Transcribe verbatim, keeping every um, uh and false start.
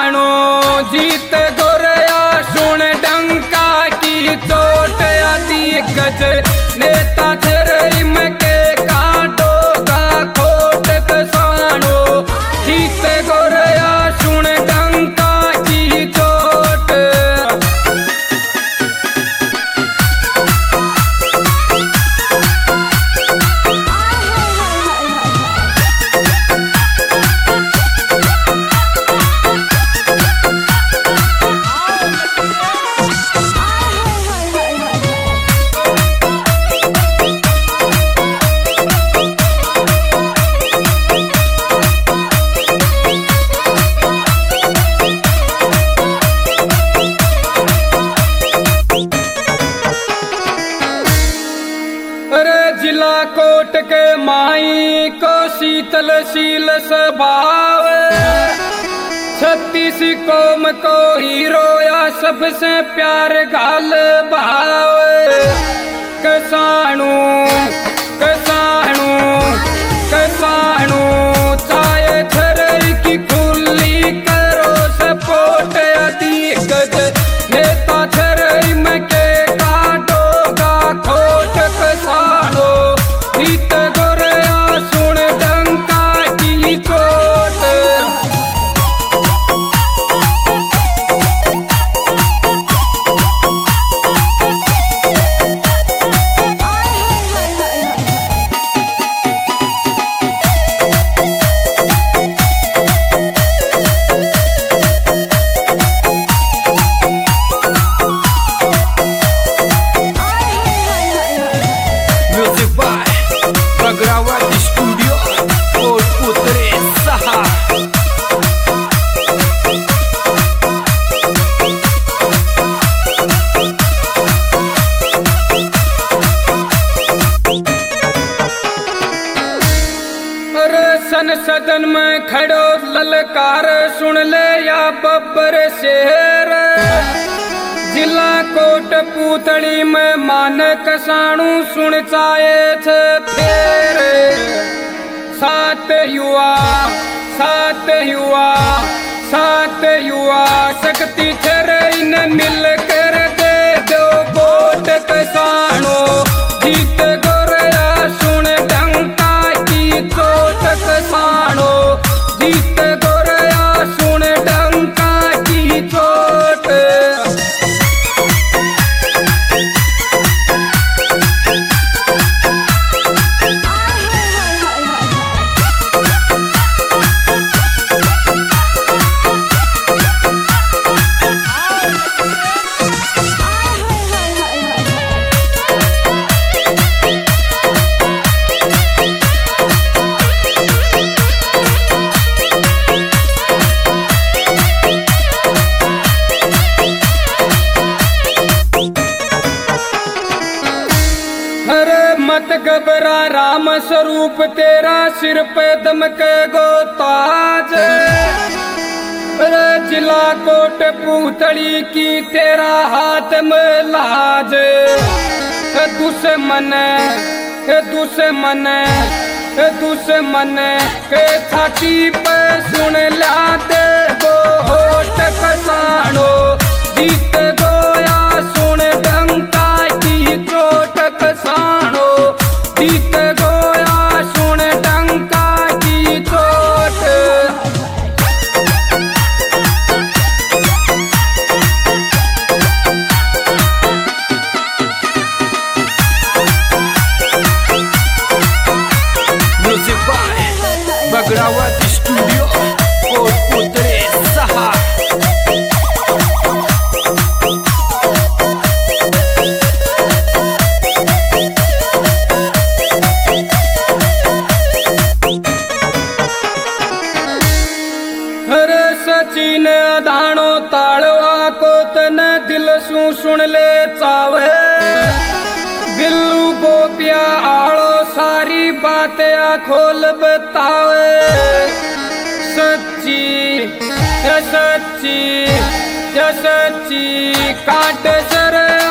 कसाणो जीत गोरया सुन डंका की चोट आदि गज नेता छरई में के काटो का खोट कसाणो जीत गोरया सुन डंका की चोट। जिला कोट के माई को शीतल शील स्वभाव छत्तीस कौम को हीरो या सबसे प्यार गाल भाव कसाणू कसाणू कसाणू चाहे छरई की खुली करो सपोर्ट आदि गज नेता छरई में के काटोगा खोट कसाणो जीत गोरया सुन डंका की चोट। सदन में खड़ो ललकार सुन ले या बब्बर शेर जिला कोट पूतड़ी में मान कसाणू सुन चाहे छे फेर सात युवा सात युवा सात युवा शक्ति छरई न मिल कर दे दो वोट कसाणो जीत गोरया सुन डंका की चोट कसाणो जीत गोरया सुन डंका की चोट। मत घबरा राम स्वरूप तेरा सिर पे दमके गो ताज जिला कोट पूतड़ी की तेरा हाथ में लाज दुश्मन दुश्मन दुश्मन के छाती पे सुन लाते गो होठ कसाणो जीत गोया सुन डंका की चोट कसाणो जीत गोया सुन डंका की चोट। Music by Bagdawat studio Kotputli सहा। सचिन दाणो ताड़वा को तन दिल सू सुन ले चावे बिल्लू गोपिया आड़ो सारी बातें खोल बतावे सच्ची सच्ची सच्ची काट सर